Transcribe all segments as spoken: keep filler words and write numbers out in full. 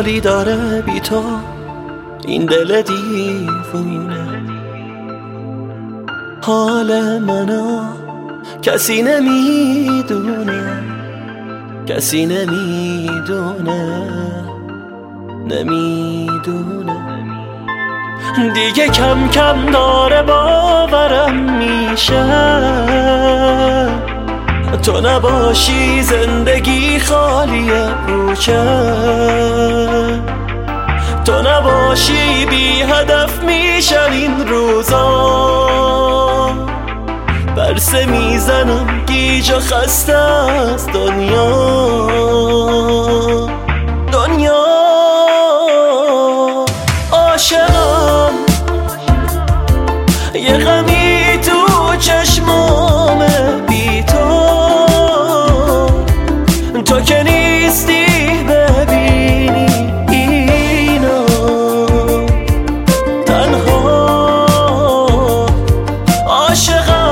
حالی داره بی تو این دل دیوونه. حال منو کسی نمیدونه، کسی نمیدونه، نمیدونه. دیگه کم کم داره باورم میشه تو نباشی زندگی خالیه پوچه، تو نباشی بی هدف میشن این روزا. برسه میزنم گیج و خسته از دنیا، دنیا. عاشقم یه غمی تو چشمامه بی تو، تو که نیستی ببینی اینو تنها. عاشقم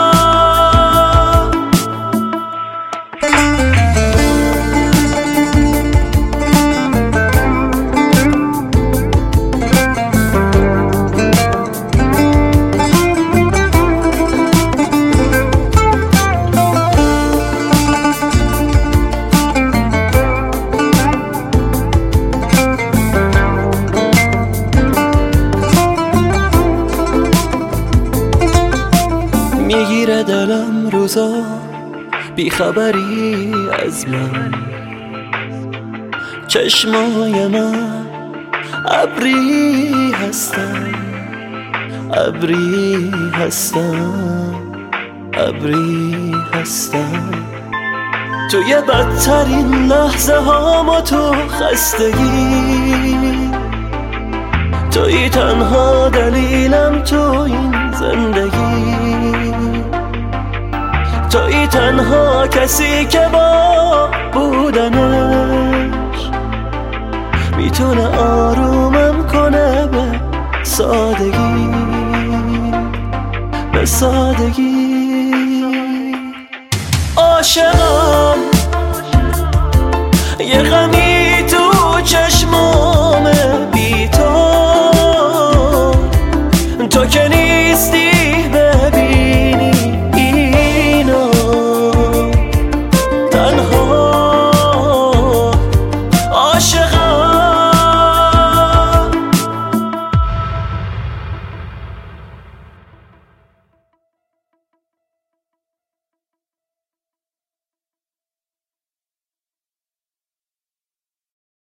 میگیره دلم روزا بیخبری از من، چشمای من ابری هستن، ابری هستن، ابری هستن. توی بدترین لحظه هامو تو خستگی، توی تنها دلیلم تو این زندگی، توی تنها کسی که با بودنش میتونه آرومم کنه به سادگی، به سادگی. عاشقم یه غمی